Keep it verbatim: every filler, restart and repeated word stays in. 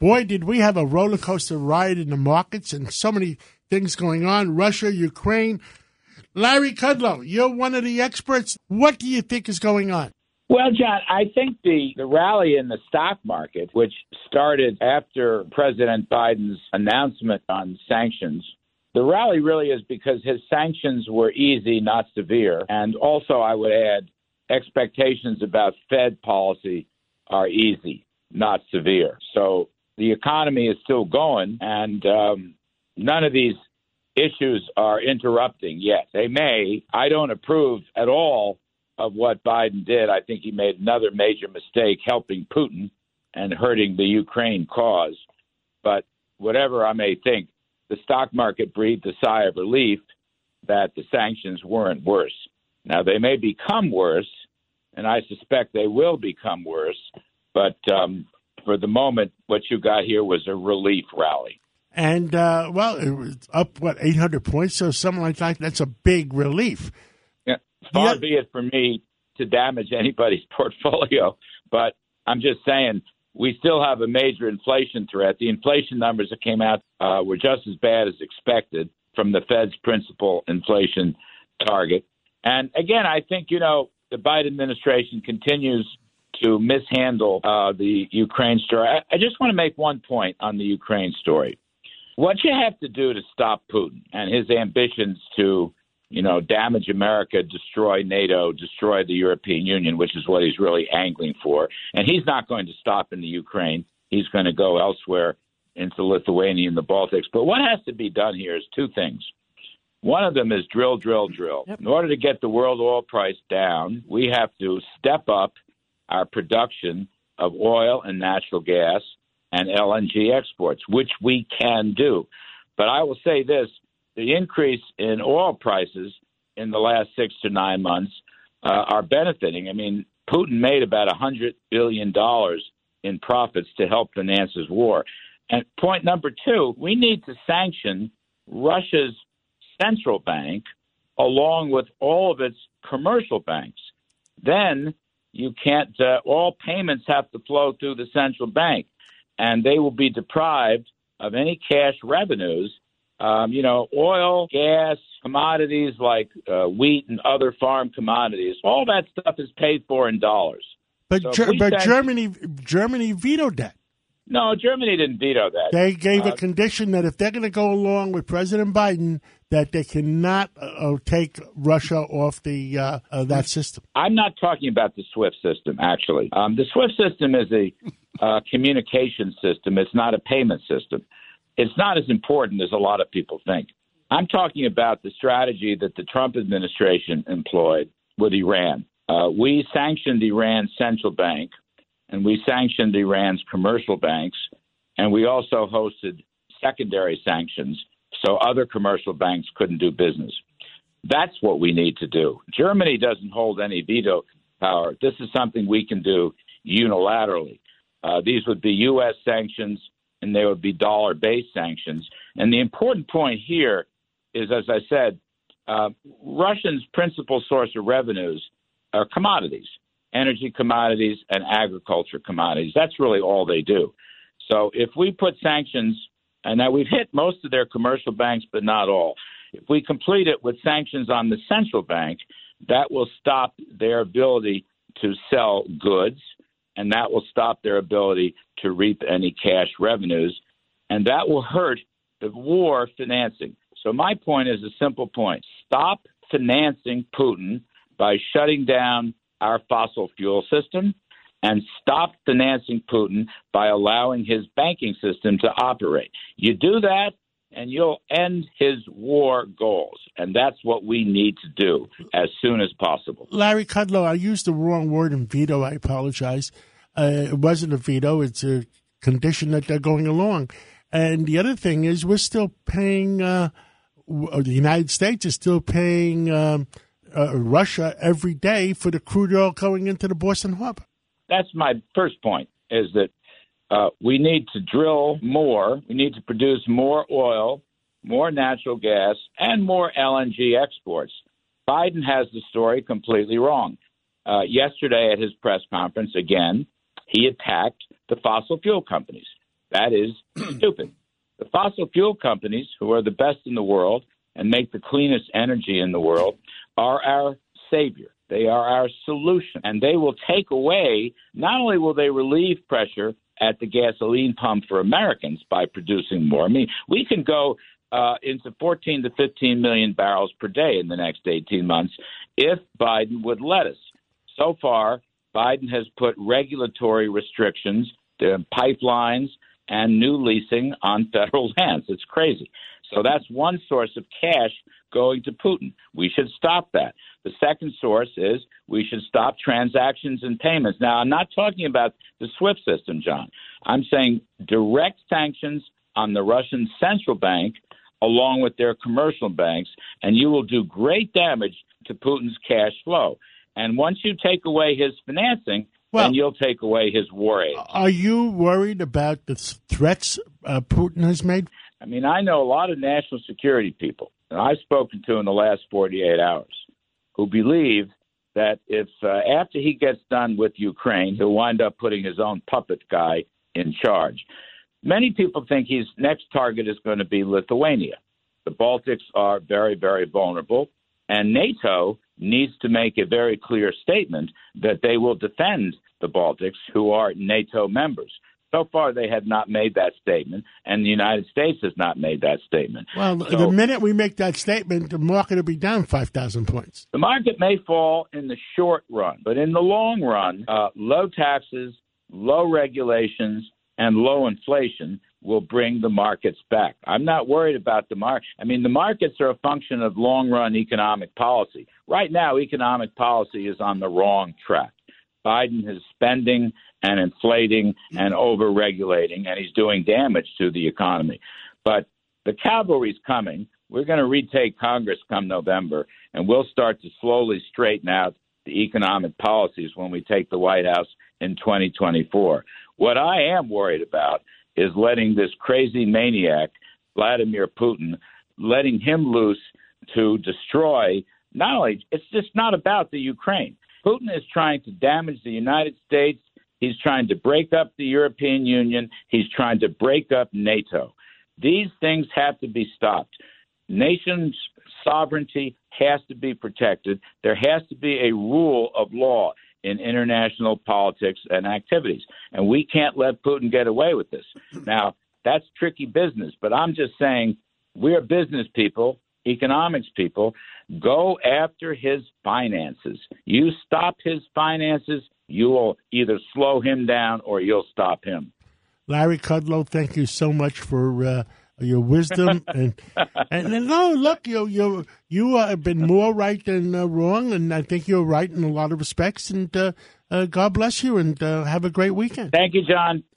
Boy, did we have a roller coaster ride in the markets and so many things going on. Russia, Ukraine. Larry Kudlow, you're one of the experts. What do you think is going on? Well, John, I think the, the rally in the stock market, which started after President Biden's announcement on sanctions, the rally really is because his sanctions were easy, not severe. And also, I would add, expectations about Fed policy are easy, not severe. So the economy is still going, and um, none of these issues are interrupting yet. They may. I don't approve at all of what Biden did. I think he made another major mistake helping Putin and hurting the Ukraine cause. But whatever I may think, the stock market breathed a sigh of relief that the sanctions weren't worse. Now, they may become worse, and I suspect they will become worse, but um, for the moment, what you got here was a relief rally. And, uh, well, it was up, what, eight hundred points or something like that? That's a big relief. Yeah, far yeah. be it from me to damage anybody's portfolio, but I'm just saying we still have a major inflation threat. The inflation numbers that came out uh, were just as bad as expected from the Fed's principal inflation target. And, again, I think, you know, the Biden administration continues to mishandle uh, the Ukraine story. I, I just want to make one point on the Ukraine story. What you have to do to stop Putin and his ambitions to, you know, damage America, destroy NATO, destroy the European Union, which is what he's really angling for. And he's not going to stop in the Ukraine. He's going to go elsewhere into Lithuania and the Baltics. But what has to be done here is two things. One of them is drill, drill, drill. Yep. In order to get the world oil price down, we have to step up our production of oil and natural gas and L N G exports, which we can do. But I will say this, the increase in oil prices in the last six to nine months uh, are benefiting. I mean, Putin made about one hundred billion dollars in profits to help finance his war. And point number two, we need to sanction Russia's central bank along with all of its commercial banks. Then you can't, uh, all payments have to flow through the central bank, and they will be deprived of any cash revenues. Um, you know, oil, gas, commodities like uh, wheat and other farm commodities, all that stuff is paid for in dollars. But, so Ger- but sanction- Germany Germany vetoed that. No, Germany didn't veto that. They gave uh, a condition that if they're going to go along with President Biden, that they cannot uh, take Russia off the uh, uh, that system. I'm not talking about the SWIFT system, actually. Um, the SWIFT system is a uh, communication system. It's not a payment system. It's not as important as a lot of people think. I'm talking about the strategy that the Trump administration employed with Iran. Uh, we sanctioned Iran's central bank, and we sanctioned Iran's commercial banks, and we also hosted secondary sanctions so other commercial banks couldn't do business. That's what we need to do. Germany doesn't hold any veto power. This is something we can do unilaterally. Uh, these would be U S sanctions, and they would be dollar-based sanctions. And the important point here is, as I said, uh, Russia's principal source of revenues are commodities, energy commodities and agriculture commodities. That's really all they do. So if we put sanctions, and now we've hit most of their commercial banks, but not all. If we complete it with sanctions on the central bank, that will stop their ability to sell goods, and that will stop their ability to reap any cash revenues, and that will hurt the war financing. So my point is a simple point. Stop financing Putin by shutting down our fossil fuel system, and stop financing Putin by allowing his banking system to operate. You do that, and you'll end his war goals. And that's what we need to do as soon as possible. Larry Kudlow, I used the wrong word in veto. I apologize. Uh, it wasn't a veto. It's a condition that they're going along. And the other thing is we're still paying, uh, the United States is still paying um, uh, Russia every day for the crude oil going into the Boston Harbor. That's my first point, is that uh, we need to drill more. We need to produce more oil, more natural gas, and more L N G exports. Biden has the story completely wrong. Uh, yesterday at his press conference, again, he attacked the fossil fuel companies. That is stupid. The fossil fuel companies, who are the best in the world and make the cleanest energy in the world, are our savior. They are our solution. And they will take away, not only will they relieve pressure at the gasoline pump for Americans by producing more. I mean, we can go uh, into fourteen to fifteen million barrels per day in the next eighteen months if Biden would let us. So far, Biden has put regulatory restrictions, the pipelines, and new leasing on federal lands. It's crazy. So that's one source of cash going to Putin. We should stop that. The second source is we should stop transactions and payments. Now, I'm not talking about the SWIFT system, John. I'm saying direct sanctions on the Russian central bank along with their commercial banks, and you will do great damage to Putin's cash flow. And once you take away his financing, well, then you'll take away his war aid. Are you worried about the threats uh, Putin has made? I mean, I know a lot of national security people, and I've spoken to in the last forty-eight hours, who believe that if uh, after he gets done with Ukraine, he'll wind up putting his own puppet guy in charge. Many people think his next target is going to be Lithuania. The Baltics are very, very vulnerable, and NATO needs to make a very clear statement that they will defend the Baltics, who are NATO members. So far, they have not made that statement, and the United States has not made that statement. Well, so, the minute we make that statement, the market will be down five thousand points. The market may fall in the short run, but in the long run, uh, low taxes, low regulations, and low inflation will bring the markets back. I'm not worried about the market. I mean, the markets are a function of long-run economic policy. Right now, economic policy is on the wrong track. Biden is spending and inflating and over-regulating, and he's doing damage to the economy. But the cavalry's coming. We're going to retake Congress come November, and we'll start to slowly straighten out the economic policies when we take the White House in twenty twenty-four. What I am worried about is letting this crazy maniac, Vladimir Putin, letting him loose to destroy not only – it's just not about the Ukraine. Putin is trying to damage the United States. He's trying to break up the European Union. He's trying to break up NATO. These things have to be stopped. Nations' sovereignty has to be protected. There has to be a rule of law in international politics and activities. And we can't let Putin get away with this. Now, that's tricky business, but I'm just saying we're business people, economics people. Go after his finances. You stop his finances, you will either slow him down or you'll stop him. Larry Kudlow, thank you so much for uh, your wisdom. and, and and no, look, you you you uh, have been more right than uh, wrong, and I think you're right in a lot of respects. And uh, uh, God bless you, and uh, have a great weekend. Thank you, John.